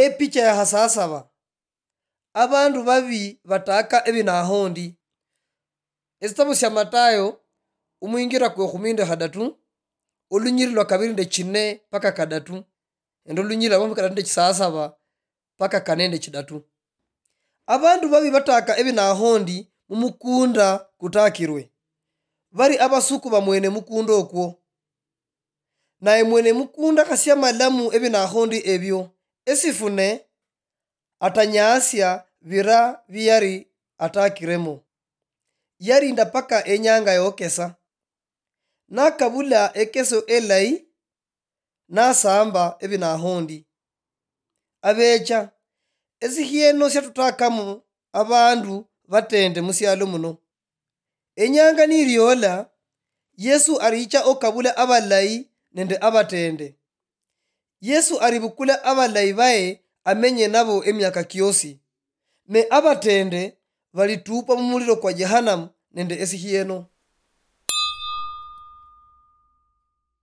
Epicha ya hasasaba abandu babi bataka ebinahondi. Ekitabu sya Matayo umwingira kwe khuminde khadatu olunyiri lwa kabiri nende chine paka kadatu ende olunyiri lwa kadatu nende chisasaba paka kane nende chidatu. Abandu babi bataka ebinahondi mumukunda kutakirwe bari abasuku ba mwene mukunda okwo naye mwene mukunda khasya malamu ebinahondi ebyo esifune atanyasya bira biyari atakiremo yarinda paka enyanga yokesa nakabula ekeso elayi nasamba ebinahondi abecha esihyeno syatutakamo abandu batende musyalo muno. Enyanga nilyola Yesu aricha okabula abalayi nende abatende. Yesu aribukula abalayi baye amenye nabo emyaka kyosi ne abatende balitupa mumuliro kwa jehanamu nende esihyeno.